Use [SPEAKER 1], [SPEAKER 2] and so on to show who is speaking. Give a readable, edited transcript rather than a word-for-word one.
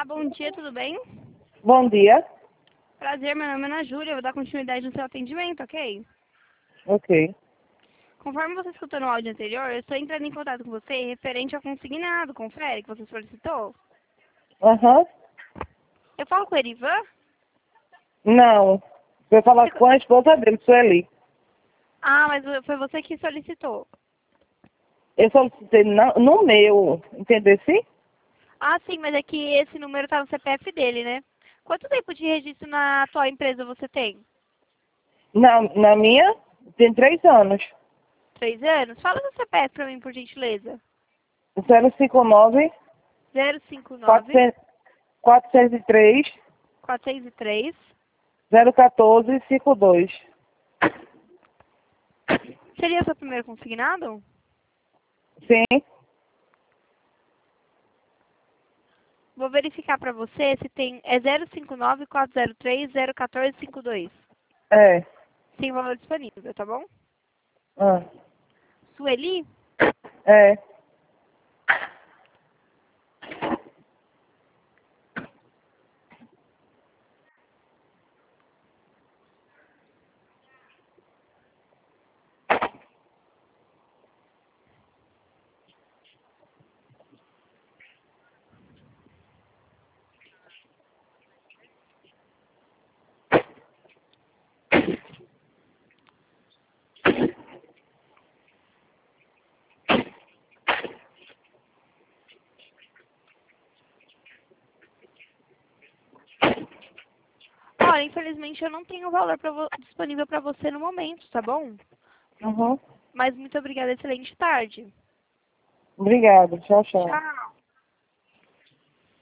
[SPEAKER 1] Olá, bom dia, tudo bem?
[SPEAKER 2] Bom dia.
[SPEAKER 1] Prazer, meu nome é Ana Júlia, eu vou dar continuidade no seu atendimento, ok?
[SPEAKER 2] Ok.
[SPEAKER 1] Conforme você escutou no áudio anterior, eu estou entrando em contato com você referente ao consignado, confere, que você solicitou.
[SPEAKER 2] Aham.
[SPEAKER 1] Eu falo com o Erivan?
[SPEAKER 2] Não. Vou falar
[SPEAKER 1] Você-
[SPEAKER 2] com a esposa dele, Sueli.
[SPEAKER 1] Ah, mas foi você que solicitou.
[SPEAKER 2] Eu solicitei no meu, entendeu? Sim?
[SPEAKER 1] Ah, sim, mas é que esse número tá no CPF dele, né? Quanto tempo de registro na atual empresa você tem?
[SPEAKER 2] Na minha, tem 3 anos.
[SPEAKER 1] 3 anos? Fala do CPF pra mim, por gentileza.
[SPEAKER 2] 059
[SPEAKER 1] 059
[SPEAKER 2] 400 403
[SPEAKER 1] 403.
[SPEAKER 2] 014 52.
[SPEAKER 1] Seria seu primeiro consignado?
[SPEAKER 2] Sim?
[SPEAKER 1] Vou verificar para você se tem. É 059 403 01452.
[SPEAKER 2] É.
[SPEAKER 1] Sem valor disponível, tá bom?
[SPEAKER 2] Ah.
[SPEAKER 1] Sueli?
[SPEAKER 2] É.
[SPEAKER 1] Olha, infelizmente eu não tenho valor disponível para você no momento, tá bom?
[SPEAKER 2] Uhum.
[SPEAKER 1] Mas muito obrigada, excelente tarde.
[SPEAKER 2] Obrigado. Tchau, tchau.
[SPEAKER 1] Tchau.